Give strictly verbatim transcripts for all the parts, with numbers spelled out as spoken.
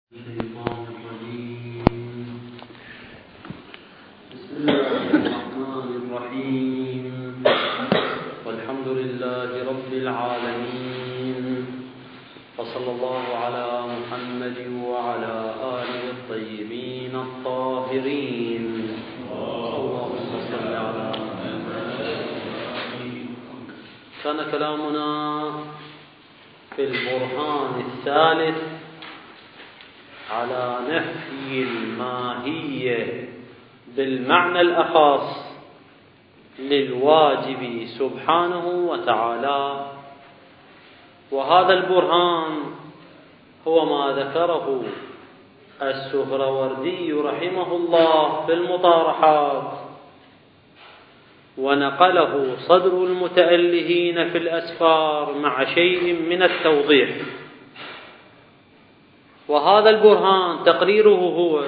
الشيطان الرجيم. بسم الله الرحمن الرحيم. والحمد لله رب العالمين، وصلى الله على محمد وعلى آله الطيبين الطاهرين. اللهم صل على محمد. كان كلامنا في البرهان الثالث على نفي الماهية بالمعنى الأخص للواجب سبحانه وتعالى، وهذا البرهان هو ما ذكره السهروردي رحمه الله في المطارحات، ونقله صدر المتألهين في الأسفار مع شيء من التوضيح. وهذا البرهان تقريره هو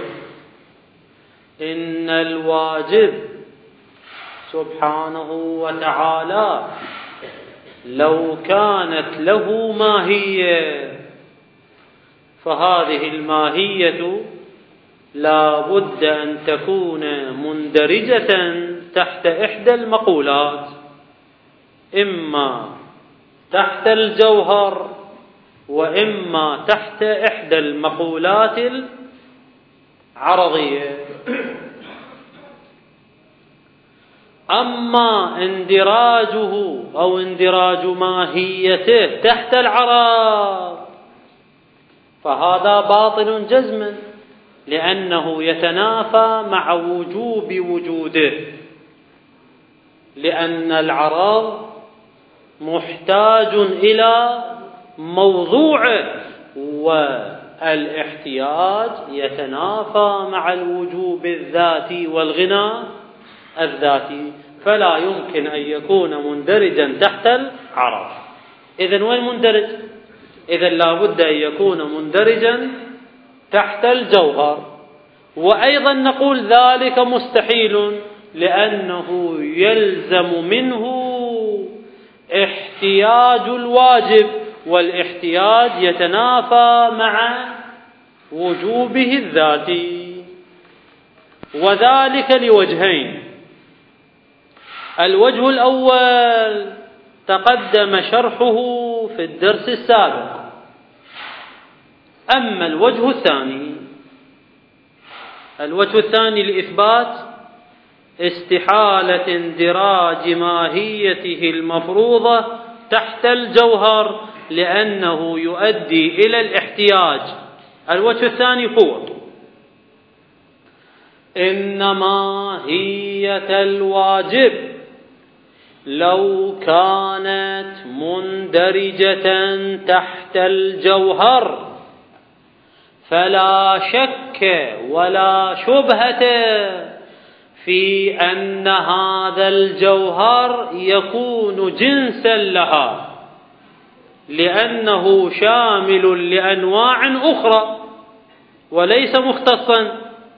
إن الواجب سبحانه وتعالى لو كانت له ماهية، فهذه الماهية لا بد أن تكون مندرجة تحت إحدى المقولات، إما تحت الجوهر وإما تحت إحدى المقولات العرضية. أما اندراجه أو اندراج ماهيته تحت العرض فهذا باطل جزما، لأنه يتنافى مع وجوب وجوده، لأن العرض محتاج إلى موضوعه، والاحتياج يتنافى مع الوجوب الذاتي والغنى الذاتي، فلا يمكن أن يكون مندرجا تحت العرض. إذن وين مندرج؟ إذن لا بد أن يكون مندرجا تحت الجوهر. وأيضا نقول ذلك مستحيل، لأنه يلزم منه احتياج الواجب، والاحتياج يتنافى مع وجوبه الذاتي، وذلك لوجهين. الوجه الأول تقدم شرحه في الدرس السابق. أما الوجه الثاني الوجه الثاني لإثبات استحالة اندراج ماهيته المفروضة تحت الجوهر، لأنه يؤدي إلى الاحتياج. الوجه الثاني هو إن ماهية الواجب لو كانت مندرجة تحت الجوهر فلا شك ولا شبهة في أن هذا الجوهر يكون جنسا لها، لأنه شامل لأنواع أخرى وليس مختصا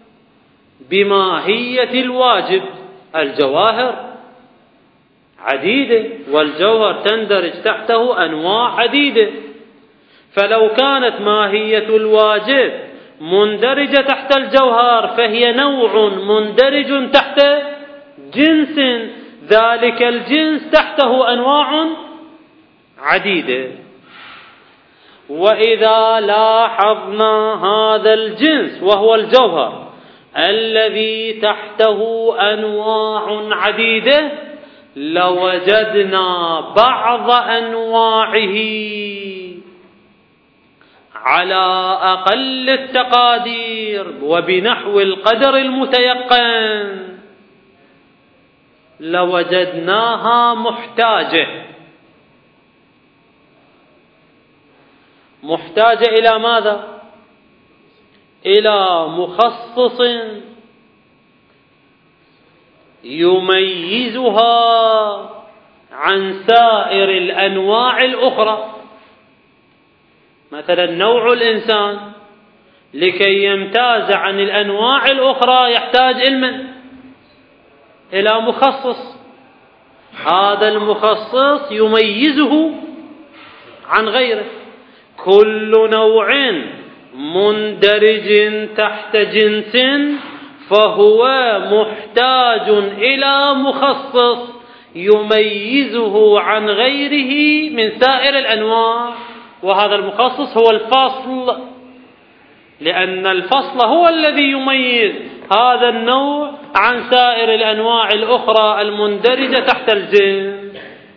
بماهية الواجب. الجواهر عديدة والجوهر تندرج تحته أنواع عديدة، فلو كانت ماهية الواجب مندرجة تحت الجوهر فهي نوع مندرج تحت جنس، ذلك الجنس تحته أنواع عديدة. وإذا لاحظنا هذا الجنس وهو الجوهر الذي تحته أنواع عديدة لوجدنا بعض أنواعه على أقل التقادير وبنحو القدر المتيقن لوجدناها محتاجة محتاجة إلى ماذا؟ إلى مخصص يميزها عن سائر الأنواع الأخرى. مثلا نوع الإنسان لكي يمتاز عن الأنواع الأخرى يحتاج علما إلى مخصص، هذا المخصص يميزه عن غيره. كل نوع مندرج تحت جنس فهو محتاج إلى مخصص يميزه عن غيره من سائر الأنواع، وهذا المخصص هو الفصل، لأن الفصل هو الذي يميز هذا النوع عن سائر الأنواع الأخرى المندرجة تحت الجنس.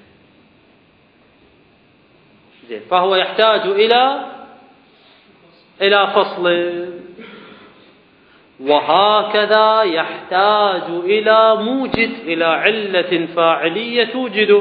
فهو يحتاج إلى إلى فصل، وهكذا يحتاج إلى موجد، إلى علة فاعلية توجده،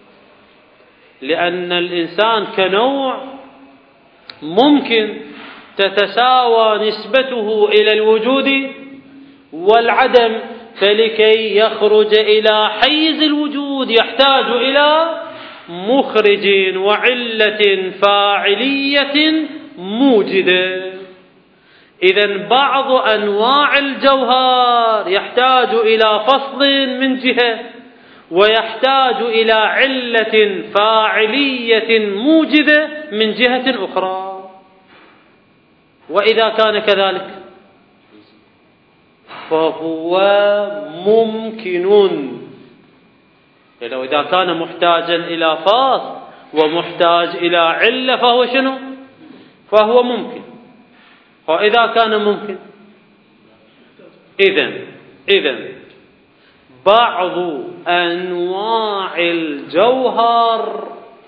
لأن الإنسان كنوع ممكن تتساوى نسبته إلى الوجود والعدم، فلكي يخرج إلى حيز الوجود يحتاج إلى مخرج وعلة فاعلية موجدة. إذن بعض أنواع الجوهر يحتاج إلى فصل من جهة، ويحتاج إلى علة فاعلية موجدة من جهة أخرى. وإذا كان كذلك فهو ممكن، لو إذا كان محتاجا إلى فاصل ومحتاج إلى علة فهو شنو؟ فهو ممكن. وإذا كان ممكن إذن إذن بعض أنواع الجوهر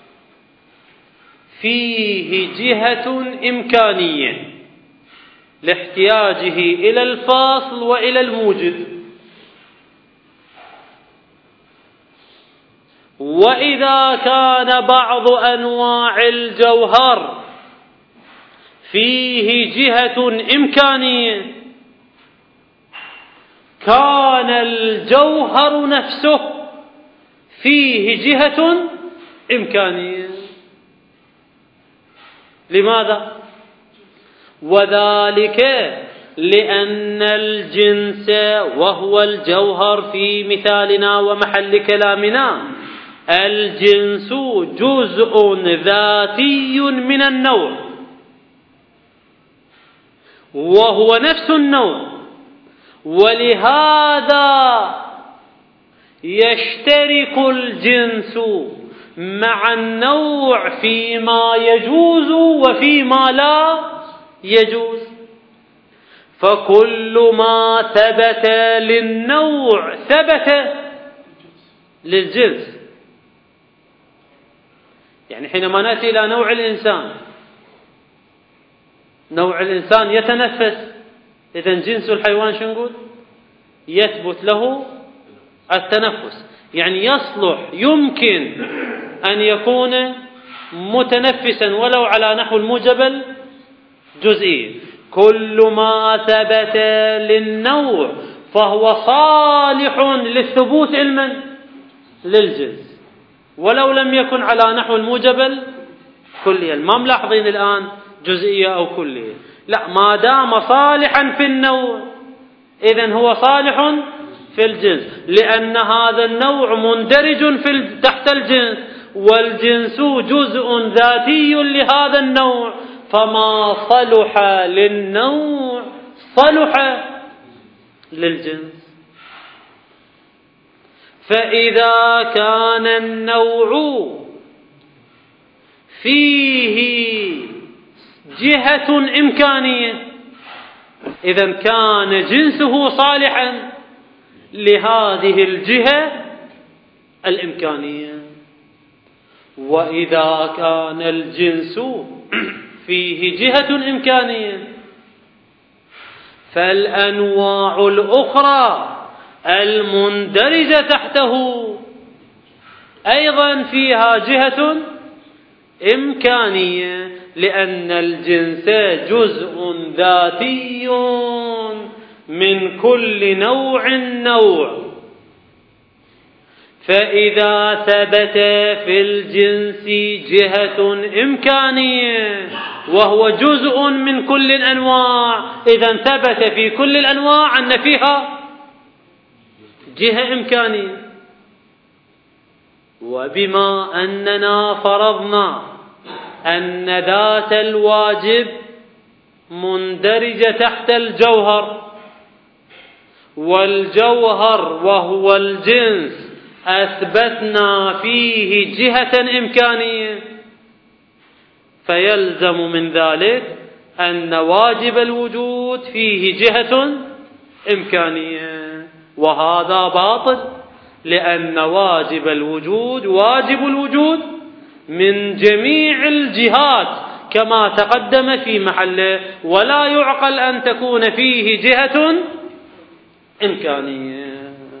فيه جهة إمكانية لاحتياجه إلى الفاصل وإلى الموجد، وإذا كان بعض أنواع الجوهر فيه جهة إمكانية كان الجوهر نفسه فيه جهة إمكانية. لماذا؟ وذلك لأن الجنس وهو الجوهر في مثالنا ومحل كلامنا، الجنس جزء ذاتي من النوع، وهو نفس النوع، ولهذا يشترك الجنس مع النوع فيما يجوز وفيما لا يجوز. فكل ما ثبت للنوع ثبت للجنس. يعني حينما نأتي إلى نوع الإنسان، نوع الإنسان يتنفس، إذن جنس الحيوان شو نقول؟ يثبت له التنفس، يعني يصلح يمكن أن يكون متنفسا ولو على نحو الموجب الجزئي. كل ما ثبت للنوع فهو صالح للثبوت علما للجنس، ولو لم يكن على نحو الموجب الكلي. ما ملاحظين الآن جزئية أو كلية، لا، ما دام صالحا في النوع إذن هو صالح في الجنس، لأن هذا النوع مندرج في تحت الجنس، والجنس جزء ذاتي لهذا النوع، فما صلح للنوع صلح للجنس. فإذا كان النوع فيه جهة إمكانية إذن كان جنسه صالحا لهذه الجهة الإمكانية. وإذا كان الجنس فيه جهة إمكانية فالأنواع الأخرى المندرجة تحته أيضا فيها جهة إمكانية، لأن الجنس جزء ذاتي من كل نوع نوع. فإذا ثبت في الجنس جهة إمكانية وهو جزء من كل الأنواع، إذا ثبت في كل الأنواع أن فيها جهة إمكانية. وبما أننا فرضنا أن ذات الواجب مندرجة تحت الجوهر، والجوهر وهو الجنس أثبتنا فيه جهة إمكانية، فيلزم من ذلك أن واجب الوجود فيه جهة إمكانية، وهذا باطل، لأن واجب الوجود واجب الوجود من جميع الجهات كما تقدم في محله، ولا يعقل أن تكون فيه جهة إمكانية.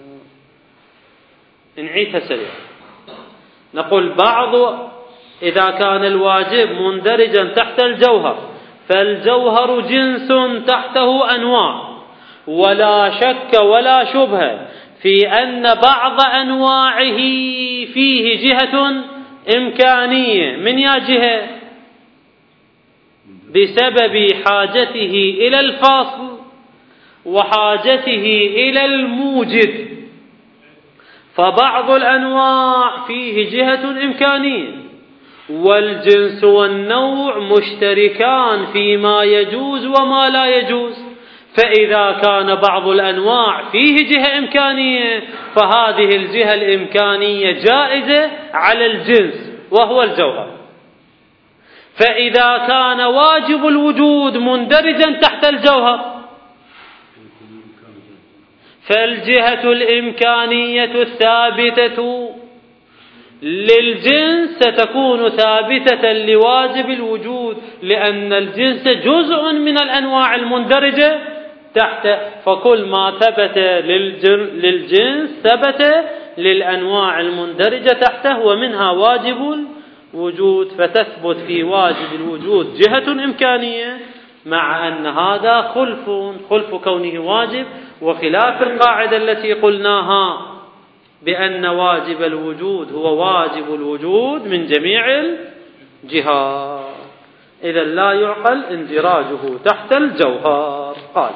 نعيدها سريعا، نقول بعض إذا كان الواجب مندرجا تحت الجوهر، فالجوهر جنس تحته أنواع، ولا شك ولا شبهة في أن بعض أنواعه فيه جهة إمكانية. من يا جهة؟ بسبب حاجته إلى الفاصل وحاجته إلى الموجد، فبعض الأنواع فيه جهة إمكانية، والجنس والنوع مشتركان فيما يجوز وما لا يجوز، فإذا كان بعض الأنواع فيه جهة إمكانية فهذه الجهة الإمكانية جائزة على الجنس وهو الجوهر. فإذا كان واجب الوجود مندرجا تحت الجوهر، فالجهة الإمكانية الثابتة للجنس ستكون ثابتة لواجب الوجود، لأن الجنس جزء من الأنواع المندرجة تحت، فكل ما ثبت للجنس ثبت للأنواع المندرجة تحته، ومنها واجب الوجود، فتثبت في واجب الوجود جهة إمكانية، مع أن هذا خلف خلف كونه واجب، وخلاف القاعدة التي قلناها بأن واجب الوجود هو واجب الوجود من جميع الجهات. إذا لا يعقل اندراجه تحت الجوهر. قال: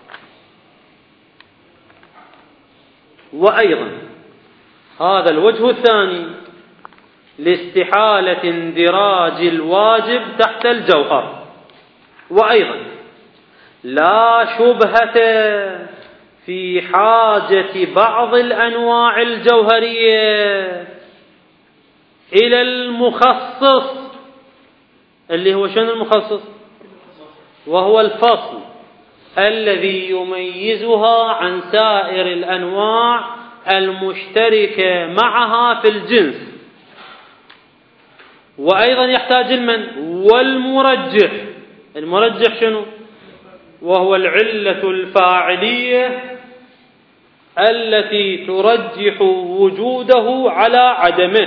وأيضا هذا الوجه الثاني لاستحالة اندراج الواجب تحت الجوهر. وأيضا لا شبهة في حاجة بعض الأنواع الجوهرية إلى المخصص، اللي هو شنو المخصص؟ وهو الفصل الذي يميزها عن سائر الأنواع المشتركة معها في الجنس. وأيضا يحتاج المن والمرجح. المرجح شنو؟ وهو العلة الفاعلية التي ترجح وجوده على عدمه.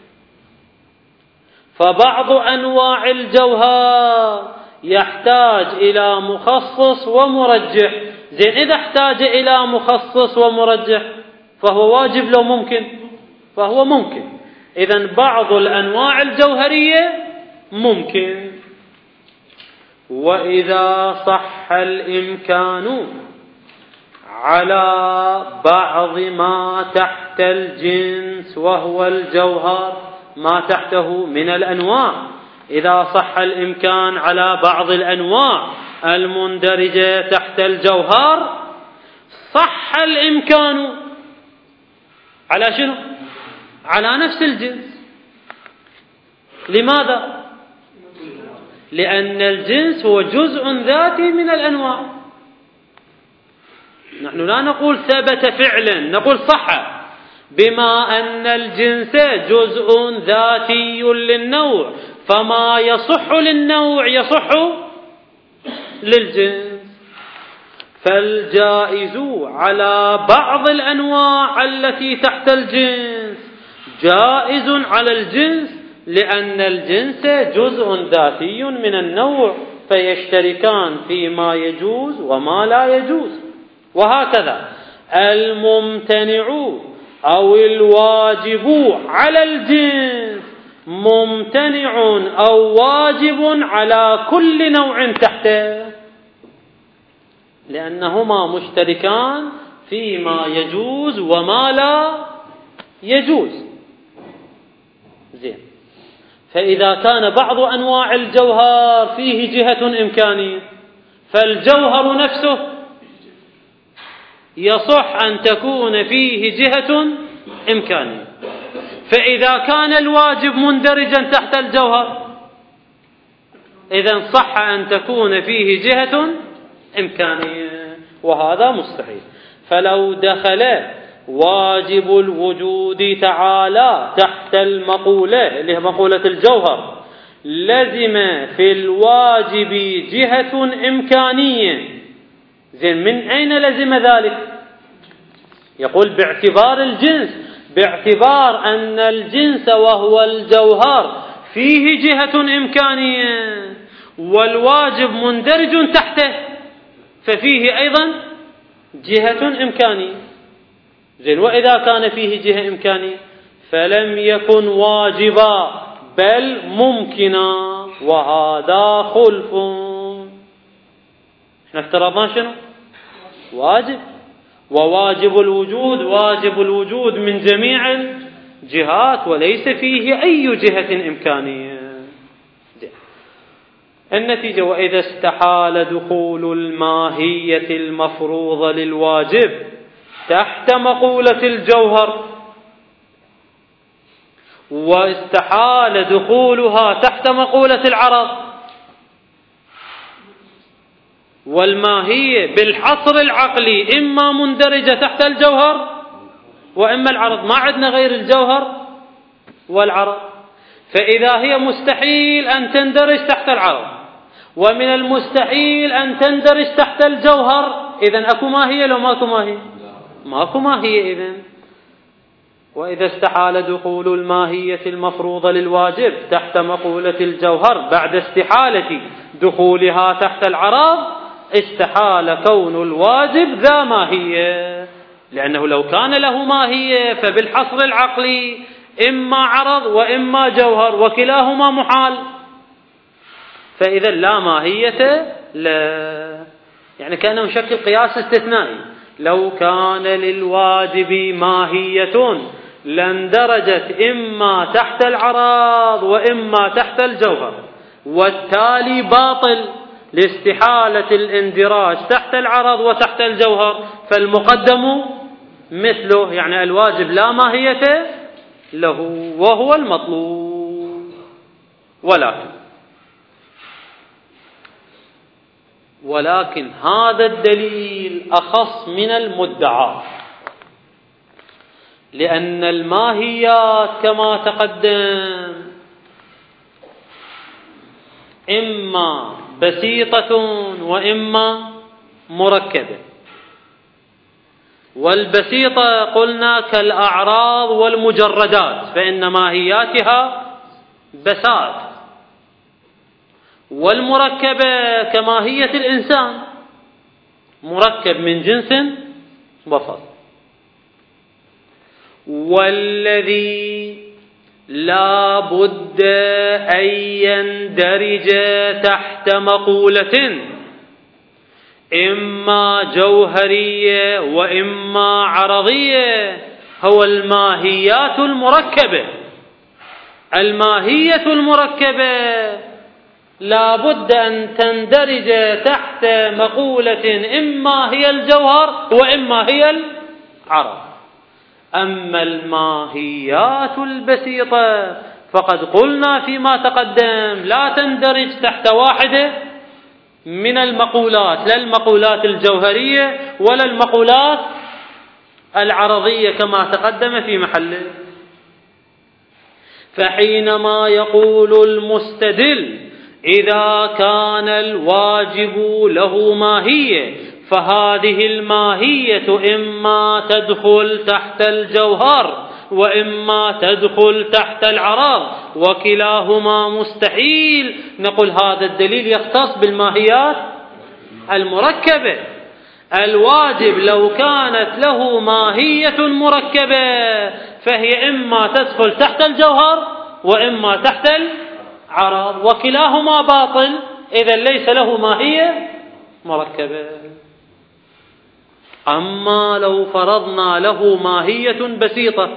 فبعض أنواع الجوهر يحتاج إلى مخصص ومرجح. زين، إذا احتاج إلى مخصص ومرجح فهو واجب لو ممكن؟ فهو ممكن. إذن بعض الأنواع الجوهرية ممكن. وإذا صح الإمكان على بعض ما تحت الجنس وهو الجوهر ما تحته من الأنواع، إذا صح الإمكان على بعض الأنواع المندرجة تحت الجوهر، صح الإمكان على شنو؟ على نفس الجنس. لماذا؟ لأن الجنس هو جزء ذاتي من الأنواع. نحن لا نقول ثبت فعلا، نقول صح، بما أن الجنس جزء ذاتي للنوع، فما يصح للنوع يصح للجنس. فالجائز على بعض الأنواع التي تحت الجنس جائز على الجنس، لأن الجنس جزء ذاتي من النوع، فيشتركان فيما يجوز وما لا يجوز. وهكذا الممتنع أو الواجب على الجنس ممتنع أو واجب على كل نوع تحته، لأنهما مشتركان فيما يجوز وما لا يجوز. زين، فإذا كان بعض أنواع الجوهر فيه جهة إمكانية فالجوهر نفسه يصح أن تكون فيه جهة إمكانية. فإذا كان الواجب مندرجا تحت الجوهر إذن صح أن تكون فيه جهة إمكانية، وهذا مستحيل. فلو دخل واجب الوجود تعالى تحت المقولة اللي هي مقولة الجوهر لزم في الواجب جهة إمكانية. زين، من أين لزم ذلك؟ يقول باعتبار الجنس، باعتبار أن الجنس وهو الجوهر فيه جهة إمكانية والواجب مندرج تحته ففيه أيضا جهة إمكانية. زين، وإذا كان فيه جهة إمكانية فلم يكن واجبا بل ممكنا، وهذا خلف. احنا افترضنا شنو؟ واجب، وواجب الوجود واجب الوجود من جميع الجهات وليس فيه أي جهة إمكانية. النتيجة: وإذا استحال دخول الماهية المفروضة للواجب تحت مقولة الجوهر واستحال دخولها تحت مقولة العرض، والماهية بالحصر العقلي إما مندرجة تحت الجوهر وإما العرض، ما عندنا غير الجوهر والعرض. فإذا هي مستحيل أن تندرج تحت العرض ومن المستحيل أن تندرج تحت الجوهر، إذن أكو ماهية لو ماكو ماهية؟ ماكو ماهية. إذن وإذا استحال دخول الماهية المفروضة للواجب تحت مقولة الجوهر بعد استحالة دخولها تحت العرض استحال كون الواجب ذا ماهية، لأنه لو كان له ماهية فبالحصر العقلي إما عرض وإما جوهر وكلاهما محال، فإذا لا ماهية لا، يعني كأنه يشكل قياس استثنائي. لو كان للواجب ماهية لاندرجت إما تحت العرض وإما تحت الجوهر، والتالي باطل لاستحالة الاندراج تحت العرض وتحت الجوهر، فالمقدم مثله، يعني الواجب لا ماهية له وهو المطلوب. ولكن ولكن هذا الدليل أخص من المدعى، لأن الماهيات كما تقدم إما بسيطة وإما مركبة، والبسيطة قلنا كالأعراض والمجردات فإن ماهياتها بساط، والمركبة كماهية الإنسان مركب من جنس وفصل. والذي لا بد أن يندرج تحت مقولة إما جوهرية وإما عرضية هو الماهيات المركبة. الماهية المركبة لا بد أن تندرج تحت مقولة إما هي الجوهر وإما هي العرض. أما الماهيات البسيطة فقد قلنا فيما تقدم لا تندرج تحت واحدة من المقولات، لا المقولات الجوهرية ولا المقولات العرضية كما تقدم في محله. فحينما يقول المستدل إذا كان الواجب له ماهية فهذه الماهية إما تدخل تحت الجوهر وإما تدخل تحت العرض وكلاهما مستحيل، نقول هذا الدليل يختص بالماهيات المركبة. الواجب لو كانت له ماهية مركبة فهي إما تدخل تحت الجوهر وإما تحت العرض وكلاهما باطل، إذا ليس له ماهية مركبة. أما لو فرضنا له ماهية بسيطة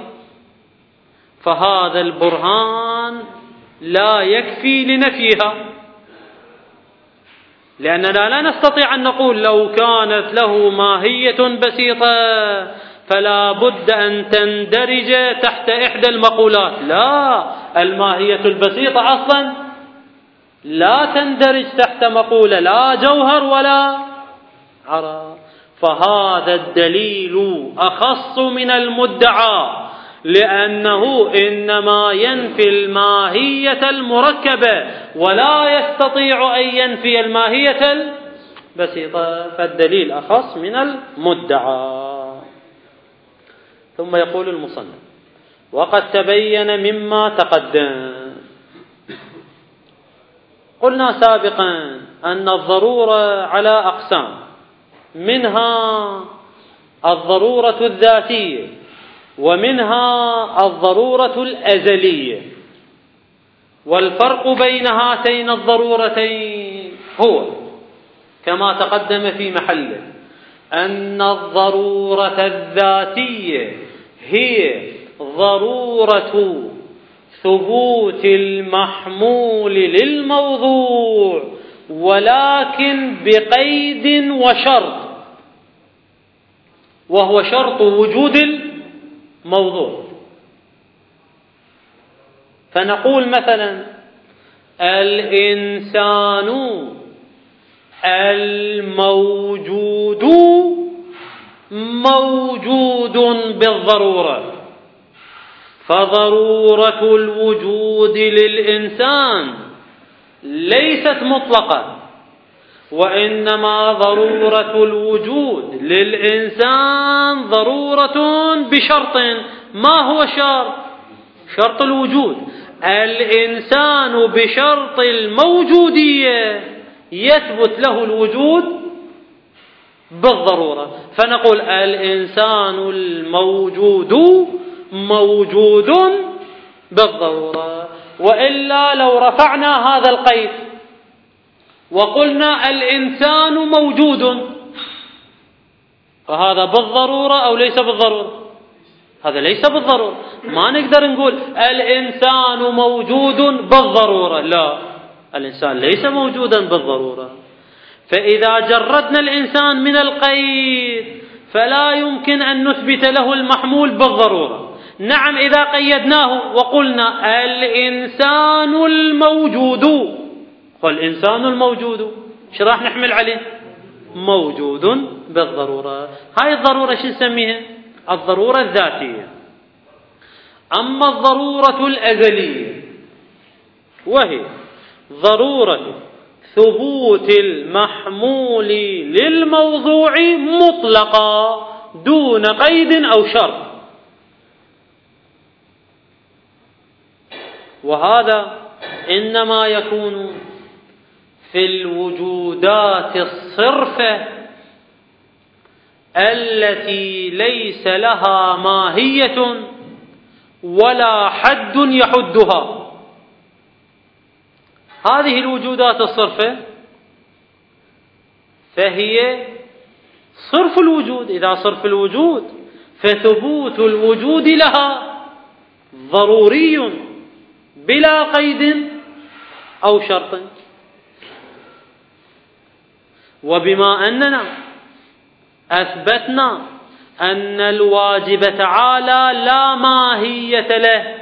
فهذا البرهان لا يكفي لنفيها، لأننا لا نستطيع أن نقول لو كانت له ماهية بسيطة فلا بد أن تندرج تحت إحدى المقولات. لا، الماهية البسيطة أصلا لا تندرج تحت مقولة، لا جوهر ولا عرى. فهذا الدليل أخص من المدعى، لأنه إنما ينفي الماهية المركبة ولا يستطيع أن ينفي الماهية البسيطة، فالدليل أخص من المدعى. ثم يقول المصنف: وقد تبين مما تقدم. قلنا سابقا أن الضرورة على أقسام، منها الضرورة الذاتية ومنها الضرورة الأزلية. والفرق بين هاتين الضرورتين هو كما تقدم في محله، أن الضرورة الذاتية هي ضرورة ثبوت المحمول للموضوع، ولكن بقيد وشرط، وهو شرط وجود الموضوع. فنقول مثلا: الإنسان الموجود موجود بالضرورة، فضرورة الوجود للإنسان ليست مطلقة، وإنما ضرورة الوجود للإنسان ضرورة بشرط. ما هو شرط؟ شرط الوجود. الإنسان بشرط الموجودية يثبت له الوجود بالضرورة، فنقول الإنسان الموجود موجود بالضرورة. وإلا لو رفعنا هذا القيد وقلنا الإنسان موجود، فهذا بالضرورة أو ليس بالضرورة؟ هذا ليس بالضرورة. ما نقدر نقول الإنسان موجود بالضرورة، لا، الإنسان ليس موجودا بالضرورة. فإذا جردنا الإنسان من القيد فلا يمكن أن نثبت له المحمول بالضرورة. نعم، إذا قيدناه وقلنا الإنسان الموجود، والإنسان الموجود شو راح نحمل عليه؟ موجود بالضرورة. هاي الضرورة شو نسميها؟ الضرورة الذاتية. أما الضرورة الأزلية وهي ضرورة ثبوت المحمول للموضوع مطلقا دون قيد أو شرط، وهذا إنما يكون في الوجودات الصرفة التي ليس لها ماهية ولا حد يحدها. هذه الوجودات الصرفة فهي صرف الوجود. إذا صرف الوجود فثبوت الوجود لها ضروري بلا قيد أو شرط. وبما أننا أثبتنا أن الواجب تعالى لا ماهية له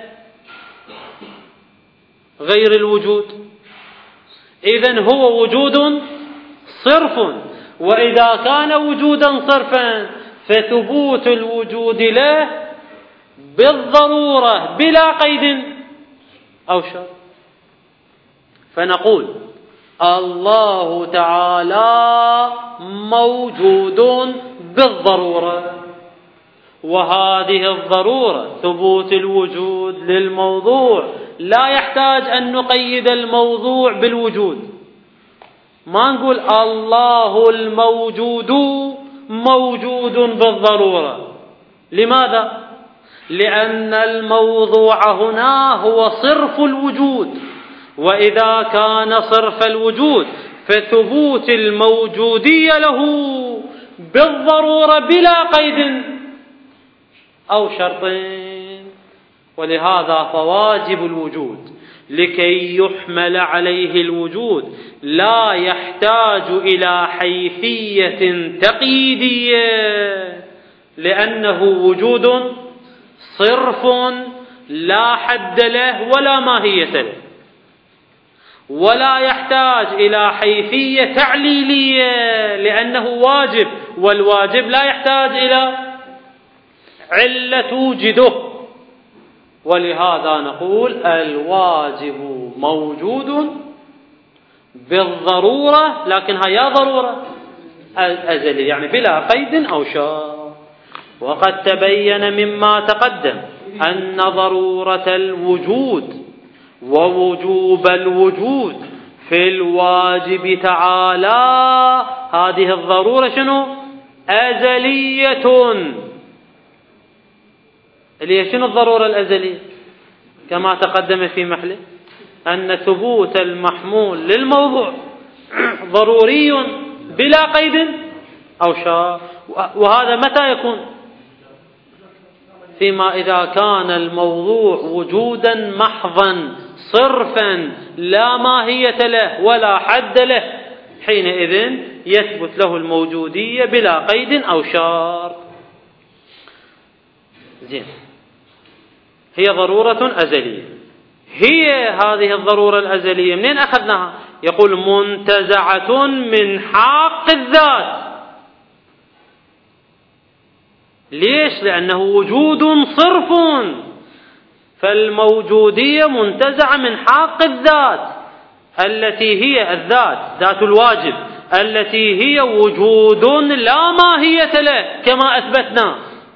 غير الوجود، إذن هو وجود صرف. وإذا كان وجودا صرفا فثبوت الوجود له بالضرورة بلا قيد أو شرط. فنقول الله تعالى موجود بالضرورة، وهذه الضرورة ثبوت الوجود للموضوع لا يحتاج أن نقيد الموضوع بالوجود. ما نقول الله الموجود موجود بالضرورة. لماذا؟ لأن الموضوع هنا هو صرف الوجود، وإذا كان صرف الوجود فثبوت الموجودية له بالضرورة بلا قيد أو شرط. ولهذا فواجب الوجود لكي يحمل عليه الوجود لا يحتاج إلى حيثية تقييدية، لأنه وجود صرف لا حد له ولا ماهية له، ولا يحتاج إلى حيثية تعليلية لأنه واجب، والواجب لا يحتاج إلى علة توجده. ولهذا نقول الواجب موجود بالضرورة، لكنها يا ضرورة أزلية، يعني بلا قيد أو شرط. وقد تبين مما تقدم أن ضرورة الوجود ووجوب الوجود في الواجب تعالى هذه الضرورة شنو؟ أزلية. اللي هي شنو الضرورة الأزلية؟ كما تقدم في محله أن ثبوت المحمول للموضوع ضروري بلا قيد أو شرط. وهذا متى يكون؟ فيما إذا كان الموضوع وجودا محضا صرفا لا ماهية له ولا حد له، حينئذ يثبت له الموجودية بلا قيد أو شرط. زين، هي ضرورة أزلية. هي هذه الضرورة الأزلية منين أخذناها؟ يقول منتزعة من حق الذات. ليش؟ لأنه وجود صرف، فالموجودية منتزعة من حق الذات التي هي الذات ذات الواجب التي هي وجود لا ماهية له كما أثبتنا.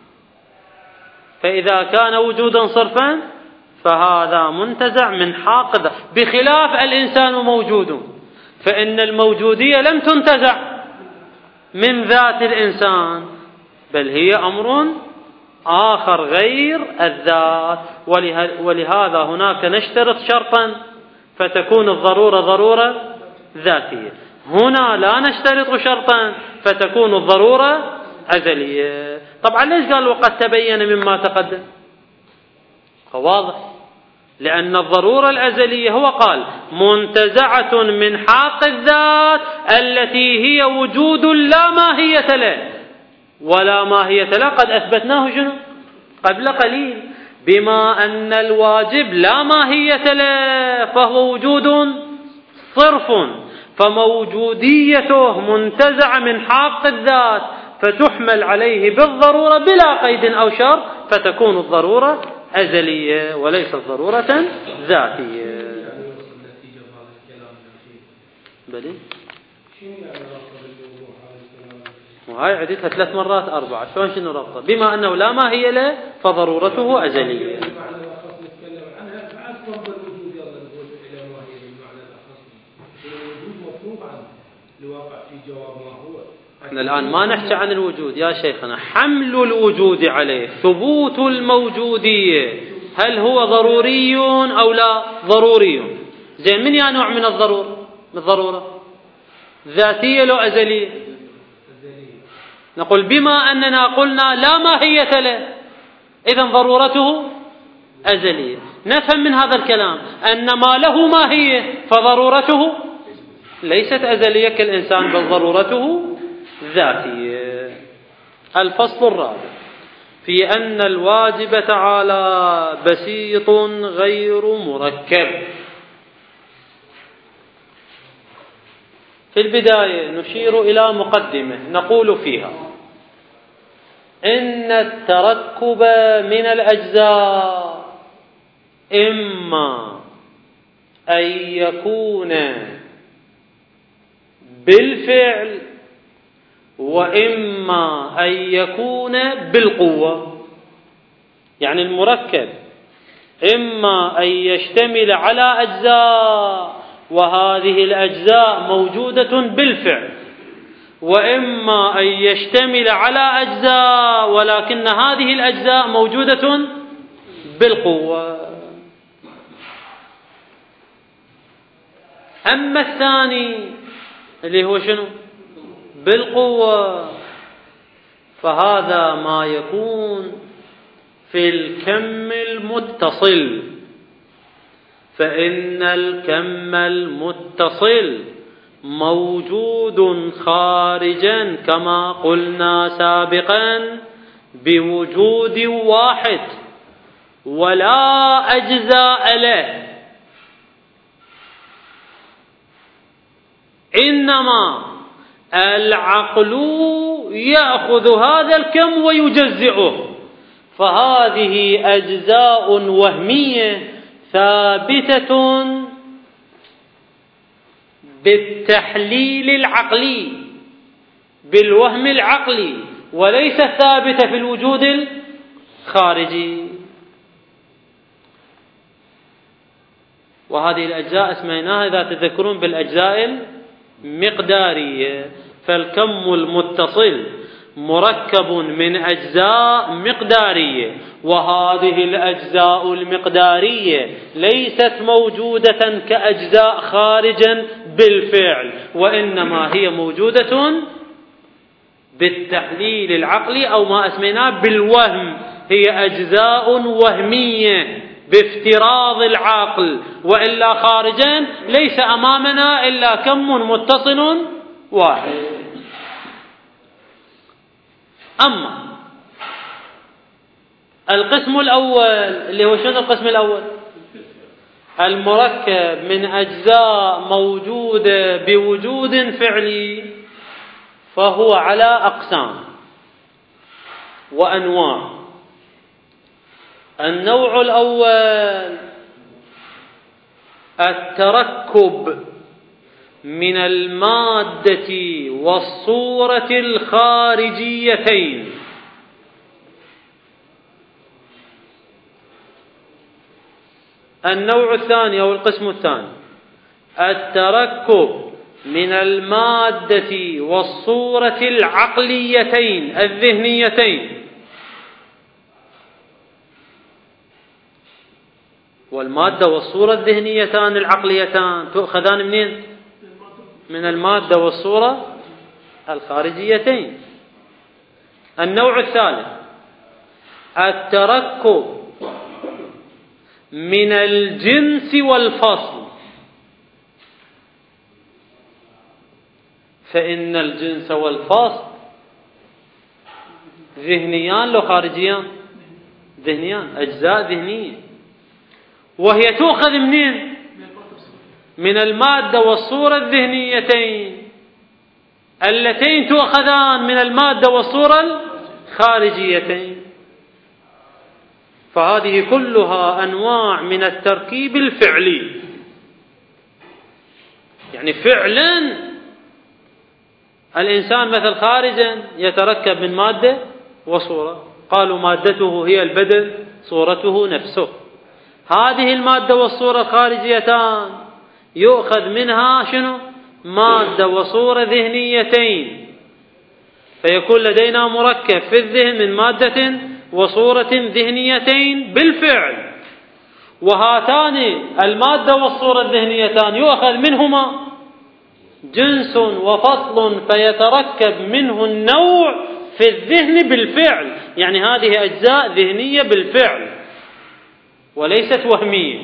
فإذا كان وجودا صرفا فهذا منتزع من حق الذات، بخلاف الإنسان موجود، فإن الموجودية لم تنتزع من ذات الإنسان، بل هي أمر آخر غير الذات. ولهذا هناك نشترط شرطا فتكون الضرورة ضرورة ذاتية، هنا لا نشترط شرطا فتكون الضرورة أزلية. طبعا ليش قال وقد تبين مما تقدم؟ واضح، لأن الضرورة الأزلية هو قال منتزعة من حق الذات التي هي وجود لا ماهية له، ولا ماهية له قد أثبتناه شنو قبل قليل، بما أن الواجب لا ماهية له فهو وجود صرف، فموجوديته منتزعة من حق الذات فتحمل عليه بالضرورة بلا قيد أو شرط، فتكون الضرورة أزلية وليست ضرورة ذاتية. بلي وهاي عدتها ثلاث مرات أربعة، شلون شنو ربطه؟ بما أنه لا ماهية له فضرورته أزلية. احنا الآن ما نحكي عن الوجود يا شيخنا، حمل الوجود عليه، ثبوت الموجودية، هل هو ضروري أو لا ضروري؟ زين، من يا نوع من الضرورة؟ من الضرورة ذاتية لو أزلية؟ نقول بما أننا قلنا لا ماهية له إذن ضرورته أزلية. نفهم من هذا الكلام أن ما له ماهية فضرورته ليست أزلية كالإنسان، بل ضرورته ذاتية. الفصل الرابع في أن الواجب تعالى بسيط غير مركب. في البداية نشير إلى مقدمة نقول فيها إن التركب من الأجزاء إما أن يكون بالفعل وإما أن يكون بالقوة. يعني المركب إما أن يشتمل على أجزاء وهذه الأجزاء موجودة بالفعل، وإما أن يشتمل على أجزاء ولكن هذه الأجزاء موجودة بالقوة. أما الثاني اللي هو شنو؟ بالقوة، فهذا ما يكون في الكم المتصل، فإن الكم المتصل موجود خارجا كما قلنا سابقا بوجود واحد ولا أجزاء له، إنما العقل يأخذ هذا الكم ويجزئه، فهذه أجزاء وهمية ثابتة بالتحليل العقلي بالوهم العقلي، وليست ثابتة في الوجود الخارجي. وهذه الأجزاء اسميناها إذا تذكرون بالأجزاء المقدارية. فالكم المتصل مركب من أجزاء مقدارية، وهذه الأجزاء المقدارية ليست موجودة كأجزاء خارجا بالفعل، وإنما هي موجودة بالتحليل العقلي أو ما اسميناه بالوهم، هي أجزاء وهمية بافتراض العقل، وإلا خارجا ليس أمامنا إلا كم متصل واحد. أما القسم الأول اللي هو شنو القسم الأول؟ المركب من أجزاء موجودة بوجود فعلي، فهو على أقسام وأنواع. النوع الأول التركب من المادة والصورة الخارجيتين. النوع الثاني أو القسم الثاني التركب من المادة والصورة العقليتين الذهنيتين. والمادة والصورة الذهنيتان العقليتان تؤخذان منين؟ من المادة والصورة الخارجيتين. النوع الثالث التركب من الجنس والفصل، فإن الجنس والفصل ذهنيان لو خارجيان؟ ذهنيان، أجزاء ذهنية، وهي تؤخذ منين؟ من المادة والصورة الذهنيتين اللتين تؤخذان من المادة والصورة الخارجيتين. فهذه كلها أنواع من التركيب الفعلي، يعني فعلا الإنسان مثل خارجا يتركب من مادة وصورة، قالوا مادته هي البدن، صورته نفسه. هذه المادة والصورة الخارجيتان يؤخذ منها شنو؟ مادة وصورة ذهنيتين، فيكون لدينا مركب في الذهن من مادة وصورة ذهنيتين بالفعل. وهاتان المادة والصورة الذهنيتان يؤخذ منهما جنس وفصل، فيتركب منه النوع في الذهن بالفعل، يعني هذه أجزاء ذهنية بالفعل وليست وهمية.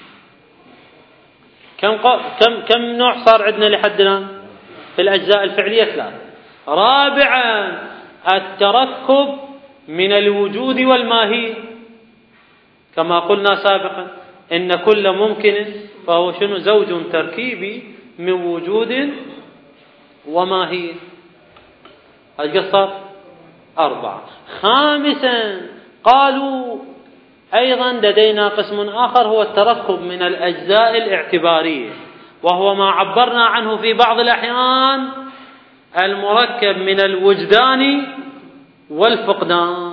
كم كم كم نوع صار عندنا لحد الآن في الأجزاء الفعلية؟ ثلاثة. رابعا التركب من الوجود والماهية، كما قلنا سابقا إن كل ممكن فهو شنو؟ زوج تركيبي من وجود وماهية. القصر أربعة. خامسا قالوا أيضا لدينا قسم آخر هو التركب من الأجزاء الاعتبارية، وهو ما عبرنا عنه في بعض الأحيان المركب من الوجدان والفقدان.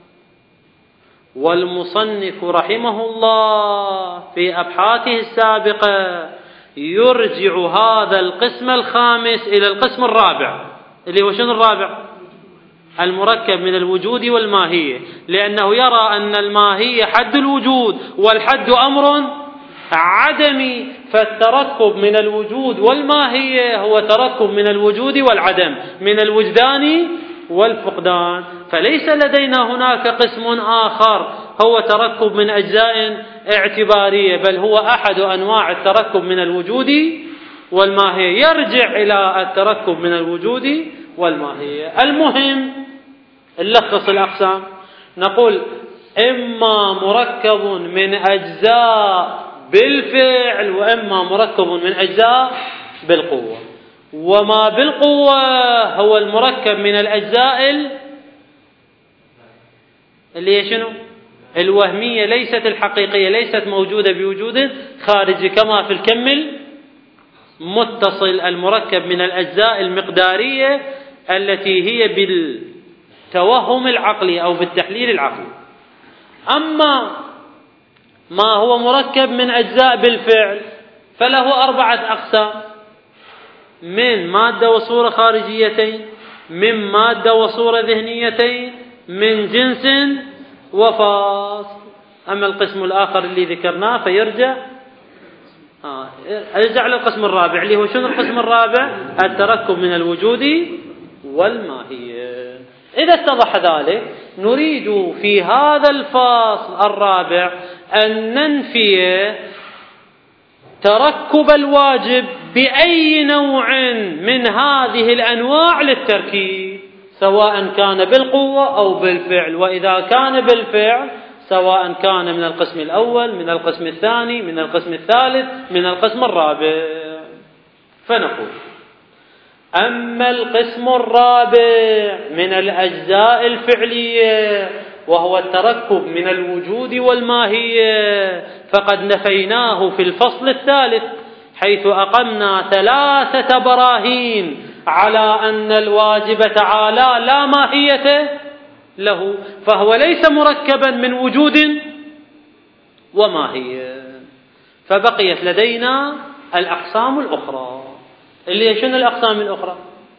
والمصنف رحمه الله في أبحاثه السابقة يرجع هذا القسم الخامس إلى القسم الرابع، اللي هو شنو الرابع؟ المركب من الوجود والماهية، لأنه يرى أن الماهية حد الوجود والحد أمر عدمي، فالتركب من الوجود والماهية هو تركب من الوجود والعدم، من الوجدان والفقدان. فليس لدينا هناك قسم آخر هو تركب من أجزاء اعتبارية، بل هو أحد أنواع التركب من الوجود والماهية، يرجع إلى التركب من الوجود والماهية. المهم نلخص الأقسام، نقول إما مركب من أجزاء بالفعل، وإما مركب من أجزاء بالقوة. وما بالقوة هو المركب من الأجزاء اللي هي شنو؟ الوهمية، ليست الحقيقية، ليست موجودة بوجود خارجي، كما في الكم المتصل المركب من الأجزاء المقدارية التي هي بالتوهم العقلي أو بالتحليل العقلي. أما ما هو مركب من أجزاء بالفعل فله أربعة أقسام: من مادة وصورة خارجيتين، من مادة وصورة ذهنيتين، من جنس وفاصل. أما القسم الآخر اللي ذكرناه فيرجع آه ارجع للقسم الرابع، اللي هو شنو القسم الرابع؟ التركب من الوجود والماهية. إذا اتضح ذلك نريد في هذا الفصل الرابع أن ننفي تركب الواجب بأي نوع من هذه الأنواع للتركيب، سواء كان بالقوة أو بالفعل. وإذا كان بالفعل سواء كان من القسم الأول، من القسم الثاني، من القسم الثالث، من القسم الرابع. فنقول: أما القسم الرابع من الأجزاء الفعلية وهو التركب من الوجود والماهية فقد نفيناه في الفصل الثالث، حيث أقمنا ثلاثة براهين على أن الواجب تعالى لا ماهية له، فهو ليس مركبا من وجود وماهية. فبقيت لدينا الأقسام الأخرى، اللي هي شنو الأقسام الأخرى؟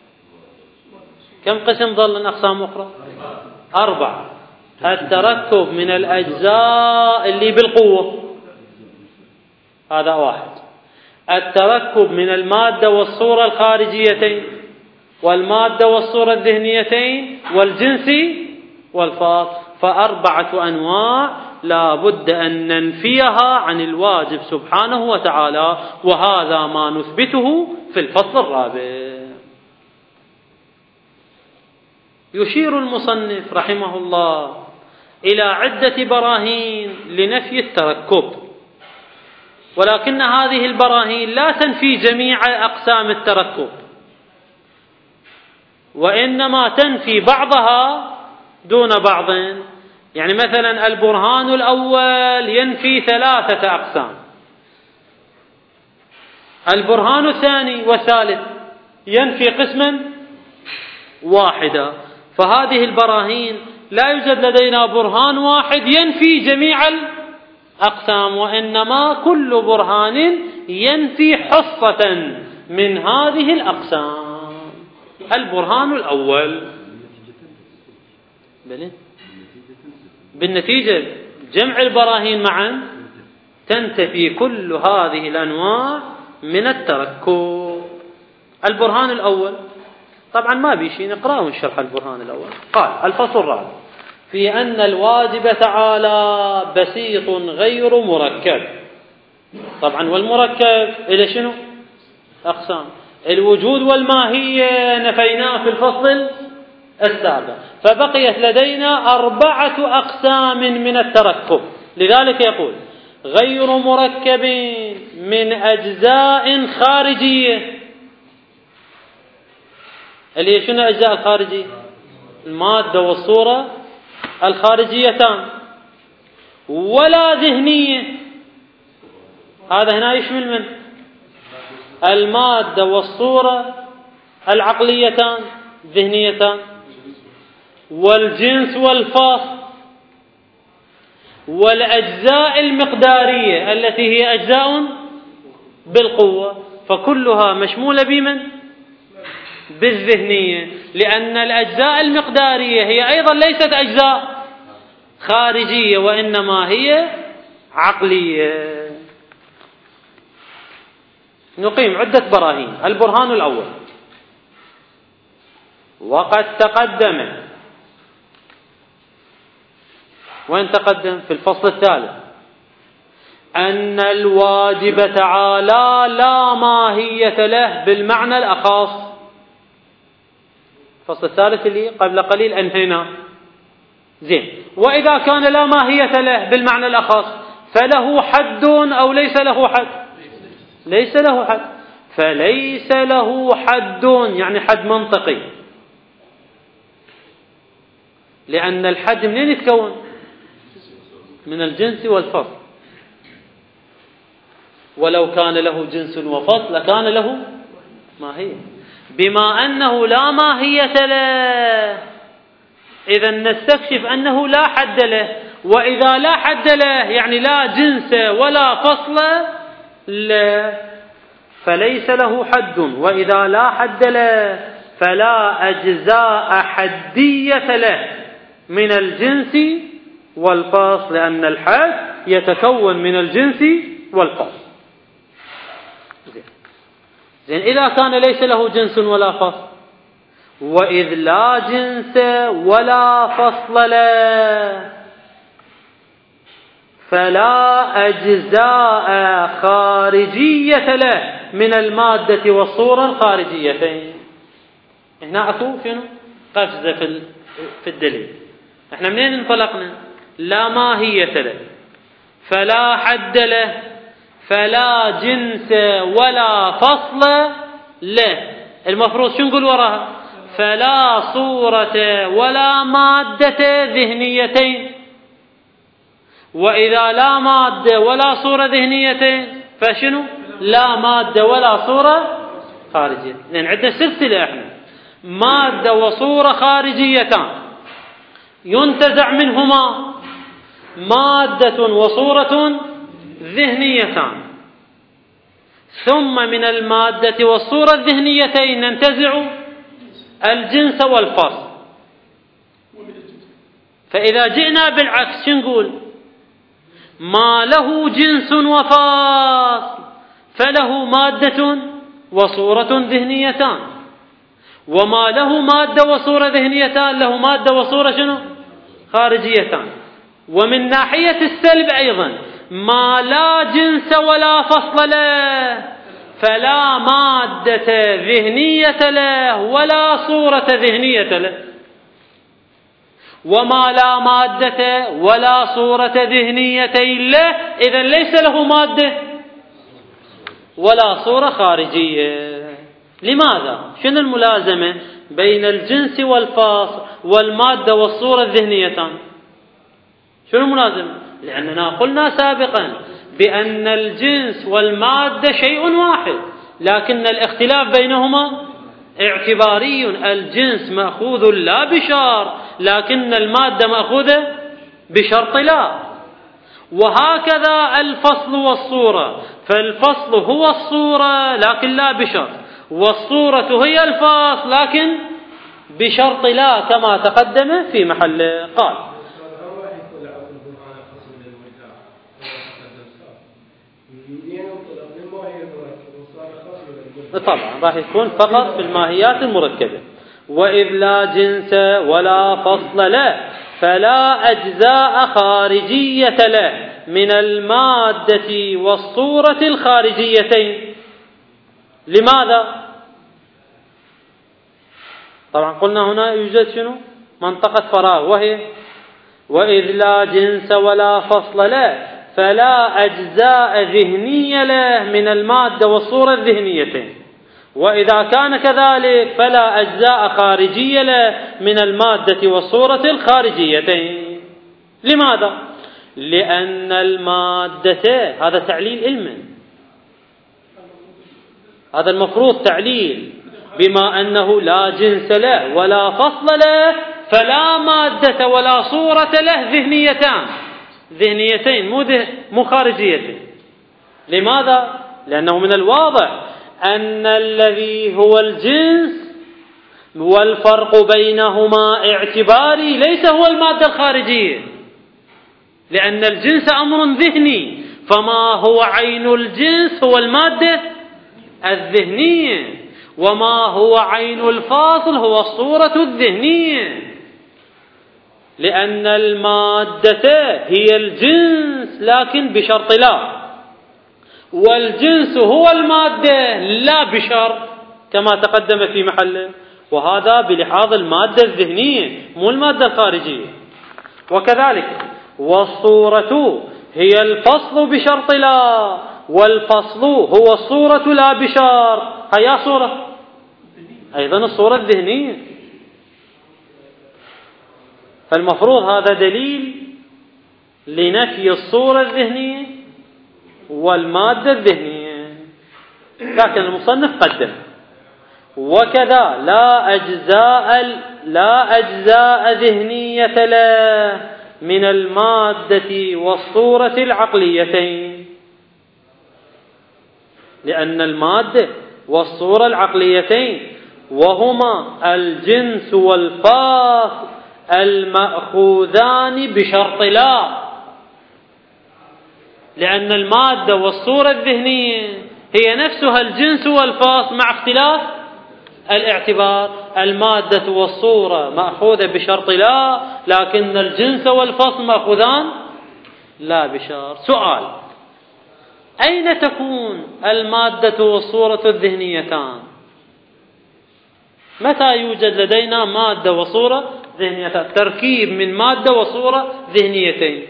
كم قسم ظل أقسام أخرى؟ أربعة. التركب من الأجزاء اللي بالقوة، هذا واحد. التركب من المادة والصورة الخارجيتين، والمادة والصورة الذهنيتين، والجنس والفاصل. فأربعة أنواع لا بد أن ننفيها عن الواجب سبحانه وتعالى، وهذا ما نثبته في الفصل الرابع. يشير المصنف رحمه الله إلى عدة براهين لنفي التركب، ولكن هذه البراهين لا تنفي جميع أقسام التركب، وإنما تنفي بعضها دون بعض. يعني مثلا البرهان الأول ينفي ثلاثة أقسام، البرهان الثاني والثالث ينفي قسما واحدا. فهذه البراهين لا يوجد لدينا برهان واحد ينفي جميع الأقسام، وإنما كل برهان ينفي حصة من هذه الأقسام. البرهان الأول بالنتيجة جمع البراهين معا تنتفي كل هذه الأنواع من التركب. البرهان الأول طبعا ما بيشي نقرأه الشرح. البرهان الأول قال: الفصل الرابع في أن الواجب تعالى بسيط غير مركب. طبعا والمركب إلى شنو؟ أقسام. الوجود والماهية نفيناه في الفصل السابع، فبقيت لدينا أربعة أقسام من التركب. لذلك يقول: غير مركب من أجزاء خارجية. اللي هي شنو أجزاء الخارجية؟ المادة والصورة الخارجيتان، ولا ذهنية. هذا هنا يشمل من المادة والصورة العقليتان ذهنيتان، والجنس والفاصل، والأجزاء المقدارية التي هي أجزاء بالقوة، فكلها مشمولة بمن؟ بالذهنية، لأن الأجزاء المقدارية هي أيضا ليست أجزاء خارجية، وإنما هي عقلية. نقيم عدة براهين. البرهان الأول: وقد تقدم. وين تقدم؟ في الفصل الثالث. أن الواجب تعالى لا ماهية له بالمعنى الأخص. الفصل الثالث اللي قبل قليل أنهينا. زين، وإذا كان لا ماهية له بالمعنى الأخص فله حد أو ليس له حد؟ ليس له حد. فليس له حد يعني حد منطقي، لأن الحد منين يتكون؟ من الجنس والفصل. ولو كان له جنس وفصل لكان له ماهية. بما أنه لا ماهية له إذا نستكشف أنه لا حد له، وإذا لا حد له يعني لا جنس ولا فصل لا، فليس له حد. وإذا لا حد له فلا أجزاء حدية له من الجنس والفصل، لأن الحد يتكون من الجنس والفصل. زين، إذا كان ليس له جنس ولا فصل، وإذ لا جنس ولا فصل له فلا أجزاء خارجية له من المادة والصورة الخارجيتين. هنا أكو شنو؟ قفزة في في الدليل. احنا منين انطلقنا؟ لا ماهية له، فلا حد له، فلا جنس ولا فصل له. المفروض شو نقول وراها؟ فلا صورة ولا مادة ذهنيتين. وإذا لا مادة ولا صورة ذهنيتين فشنو؟ لا مادة ولا صورة خارجية. لأن عندنا سلسلة احنا مادة وصورة خارجيتان، ينتزع منهما مادة وصورة ذهنيتان، ثم من المادة والصورة الذهنيتين ننتزع الجنس والفصل. فإذا جئنا بالعكس شو نقول؟ ما له جنس وفصل فله مادة وصورة ذهنيتان، وما له مادة وصورة ذهنيتان له مادة وصورة شنو؟ خارجيتان. ومن ناحية السلب أيضا ما لا جنس ولا فصل له فلا مادة ذهنية له ولا صورة ذهنية له. وما لا مادة ولا صورة ذهنيتين له إذن ليس له مادة ولا صورة خارجية. لماذا؟ شنو الملازمة بين الجنس والفصل والمادة والصورة الذهنيتان؟ شنو الملازمة؟ لأننا قلنا سابقا بأن الجنس والمادة شيء واحد، لكن الاختلاف بينهما اعتباري. الجنس مأخوذ لا بشرط، لكن المادة مأخوذة بشرط لا. وهكذا الفصل والصورة، فالفصل هو الصورة لكن لا بشرط، والصورة هي الفصل لكن بشرط لا، كما تقدم في محل قال. طبعا راح يكون فقط في الماهيات المركبة. وإذ لا جنس ولا فصل له فلا أجزاء خارجية له من المادة والصورة الخارجيتين. لماذا؟ طبعا قلنا هنا يوجد شنو؟ منطقة فراغ، وهي وإذ لا جنس ولا فصل له فلا أجزاء ذهنية له من المادة والصورة الذهنيتين. وإذا كان كذلك فلا أجزاء خارجية له من المادة والصورة الخارجيتين. لماذا؟ لأن المادة، هذا تعليل علم، هذا المفروض تعليل، بما أنه لا جنس له ولا فصل له فلا مادة ولا صورة له ذهنيتان، ذهنيتين مو مو خارجيتين. لماذا؟ لأنه من الواضح أن الذي هو الجنس والفرق بينهما اعتباري ليس هو المادة الخارجية، لأن الجنس أمر ذهني، فما هو عين الجنس هو المادة الذهنية، وما هو عين الفاصل هو الصورة الذهنية. لأن المادة هي الجنس لكن بشرط لا، والجنس هو المادة لا بشرط كما تقدم في محله، وهذا بلحاظ المادة الذهنية مو المادة الخارجية. وكذلك والصورة هي الفصل بشرط لا، والفصل هو الصورة لا بشرط. هي صورة أيضا الصورة الذهنية. فالمفروض هذا دليل لنفي الصورة الذهنية والمادة الذهنية، لكن المصنف قدم وكذا لا أجزاء لا أجزاء ذهنية له من المادة والصورة العقليتين، لأن المادة والصورة العقليتين وهما الجنس والفاص المأخوذان بشرط لا، لأن المادة والصورة الذهنية هي نفسها الجنس والفاص مع اختلاف الاعتبار. المادة والصورة مأخوذة بشرط لا، لكن الجنس والفاص مأخوذان لا بشرط. سؤال: أين تكون المادة والصورة الذهنيتان؟ متى يوجد لدينا مادة وصورة ذهنيتان؟ تركيب من مادة وصورة ذهنيتين.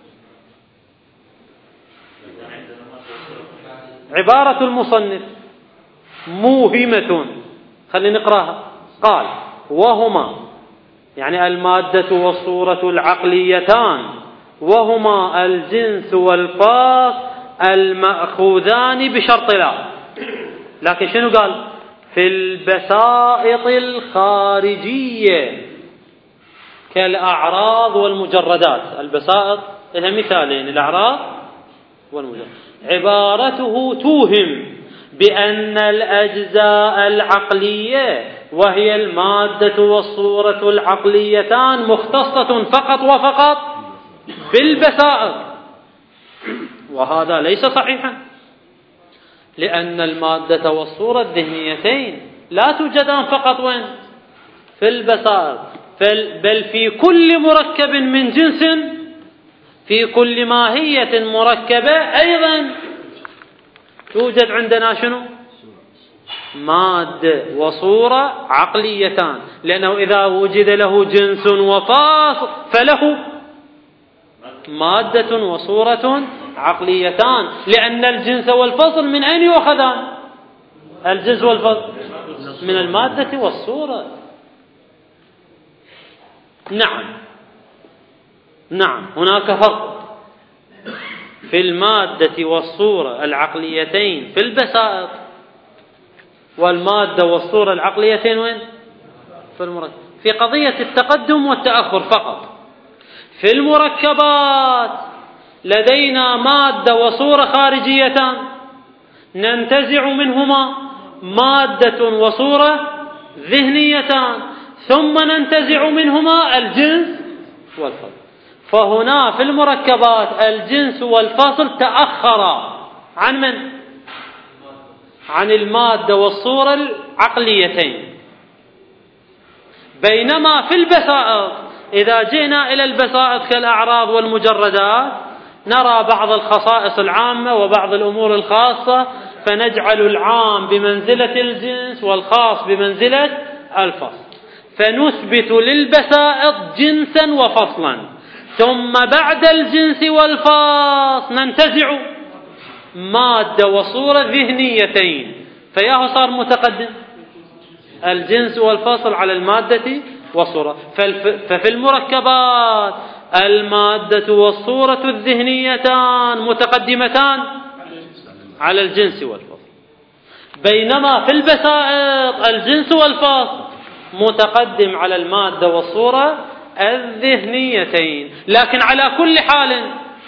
عبارة المصنف موهمة، خلينا نقراها. قال: وهما يعني المادة والصورة العقليتان وهما الجنس والفاص المأخوذان بشرط لا. لكن شنو قال؟ في البسائط الخارجية كالأعراض والمجردات. البسائط لها مثالين: الأعراض والمجردات. عبارته توهم بأن الأجزاء العقلية وهي المادة والصورة العقليتان مختصة فقط وفقط بالبسائط، وهذا ليس صحيحا، لأن المادة والصورة الذهنيتين لا توجدان فقط وين؟ في البسائط، بل في كل مركب من جنس، في كل ماهية مركبة أيضا توجد عندنا شنو؟ مادة وصورة عقليتان، لأنه إذا وجد له جنس وفاصل فله مادة وصورة عقليتان، لأن الجنس والفصل من أين يؤخذان؟ الجنس والفصل من المادة والصورة. نعم نعم هناك فرق في المادة والصورة العقليتين في البسائط، والمادة والصورة العقليتين وين؟ في المركب. في قضية التقدم والتأخر فقط. في المركبات لدينا مادة وصورة خارجيتان ننتزع منهما مادة وصورة ذهنيتان، ثم ننتزع منهما الجنس والفصل. فهنا في المركبات الجنس والفصل تأخر عن من؟ عن المادة والصورة العقليتين. بينما في البسائط إذا جئنا إلى البسائط كالأعراض والمجردات نرى بعض الخصائص العامة وبعض الأمور الخاصة، فنجعل العام بمنزلة الجنس والخاص بمنزلة الفصل، فنثبت للبسائط جنسا وفصلا، ثم بعد الجنس والفصل ننتزع مادة وصورة ذهنيتين، فياه صار متقدم الجنس والفصل على المادة والصورة. ففي المركبات المادة والصورة الذهنيتان متقدمتان على الجنس والفصل، بينما في البسائط الجنس والفصل متقدم على المادة والصورة الذهنيتين. لكن على كل حال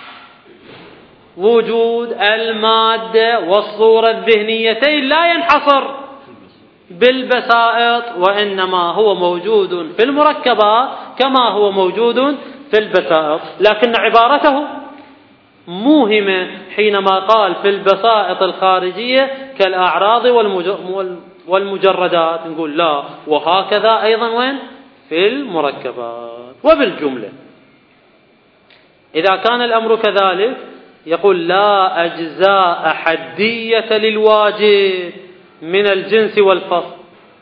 وجود المادة والصورة الذهنيتين لا ينحصر بالبسائط، وإنما هو موجود في المركبات كما هو موجود في البسائط. لكن عبارته موهمة حينما قال في البسائط الخارجية كالأعراض والمجردات، نقول لا، وهكذا أيضا وين؟ في المركبات. وبالجملة إذا كان الأمر كذلك يقول لا أجزاء حدية للواجب من الجنس والفصل،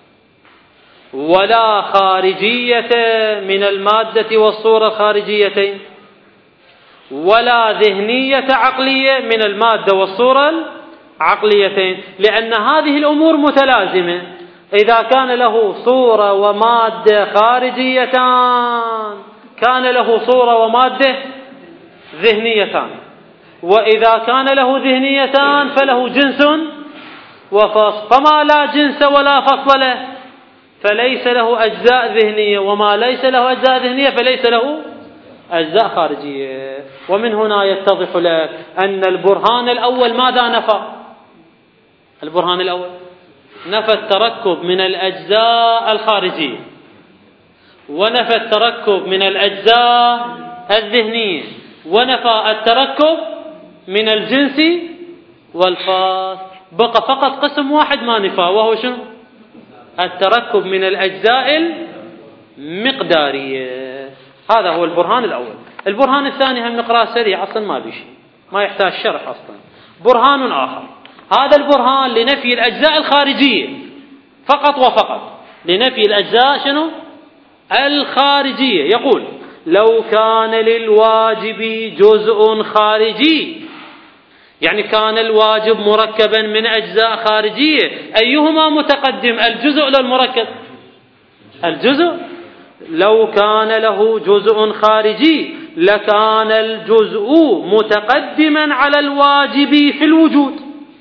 ولا خارجية من المادة والصورة الخارجيتين، ولا ذهنية عقلية من المادة والصورة العقليتين، لأن هذه الأمور متلازمة. إذا كان له صورة ومادة خارجيتان كان له صورة ومادة ذهنيتان، وإذا كان له ذهنيتان فله جنس وفصل. فما لا جنس ولا فصل له فليس له أجزاء ذهنية، وما ليس له أجزاء ذهنية فليس له أجزاء خارجية. ومن هنا يتضح لك أن البرهان الأول ماذا نفى؟ البرهان الأول نفى التركب من الأجزاء الخارجية، ونفى التركب من الأجزاء الذهنية، ونفى التركب من الجنس والفصل. بقى فقط قسم واحد ما نفى، وهو شنو؟ التركب من الأجزاء المقدارية. هذا هو البرهان الأول. البرهان الثاني هم نقرأ سريع، أصلا ما بيشي، ما يحتاج شرح أصلا. برهان آخر، هذا البرهان لنفي الأجزاء الخارجية فقط وفقط، لنفي الأجزاء شنو؟ الخارجية. يقول لو كان للواجب جزء خارجي، يعني كان الواجب مركبا من أجزاء خارجية، أيهما متقدم، الجزء ولا المركب؟ الجزء. لو كان له جزء خارجي لكان الجزء متقدما على الواجب في الوجود.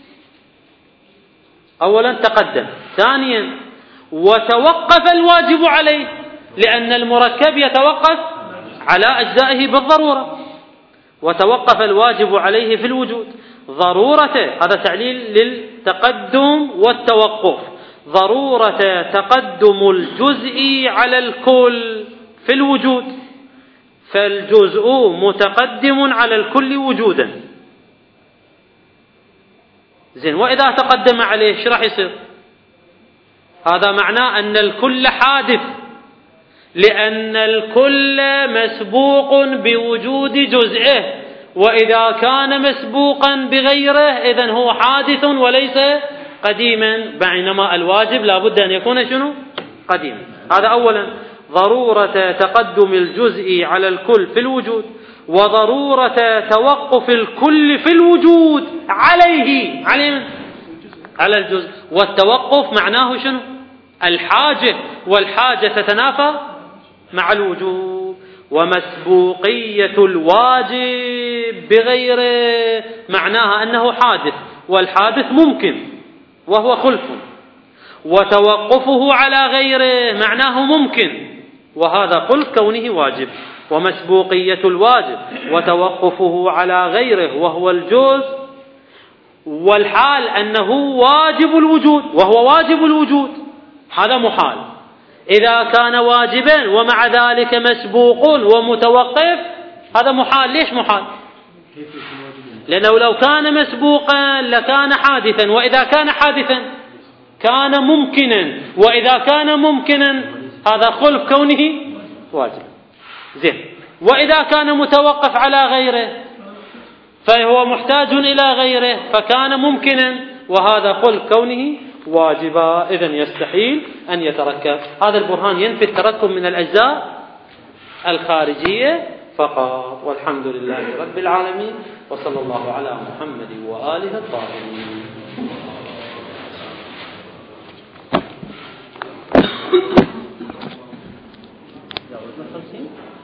أولا تقدم. ثانيا وتوقف الواجب عليه، لأن المركب يتوقف على أجزائه بالضرورة، وتوقف الواجب عليه في الوجود. ضرورته، هذا تعليل للتقدم والتوقف، ضرورة تقدم الجزء على الكل في الوجود، فالجزء متقدم على الكل وجودا. زين، وإذا تقدم عليه ايش راح يصير؟ هذا معناه أن الكل حادث، لأن الكل مسبوق بوجود جزئه، وإذا كان مسبوقا بغيره إذن هو حادث وليس قديما، بينما الواجب لا بد أن يكون شنو؟ قديما. هذا أولا ضرورة تقدم الجزء على الكل في الوجود، وضرورة توقف الكل في الوجود عليه عليه على الجزء. والتوقف معناه شنو؟ الحاجة، والحاجة تتنافى مع الوجود. ومسبوقية الواجب بغيره معناها أنه حادث، والحادث ممكن وهو خلف، وتوقفه على غيره معناه ممكن، وهذا خلف كونه واجب. ومسبوقية الواجب وتوقفه على غيره وهو الجزء، والحال أنه واجب الوجود وهو واجب الوجود، هذا محال. إذا كان واجبا ومع ذلك مسبوق ومتوقف هذا محال. ليش محال؟ لأنه لو كان مسبوقا لكان حادثا، وإذا كان حادثا كان ممكنا، وإذا كان ممكنا هذا خلف كونه واجب. زين، وإذا كان متوقف على غيره فهو محتاج إلى غيره فكان ممكنا، وهذا خلف كونه واجبا. إذن يستحيل أن يتركب. هذا البرهان ينفي التركب من الأجزاء الخارجية فقط. والحمد لله رب العالمين، وصلى الله على محمد وآله الطاهرين. خمسين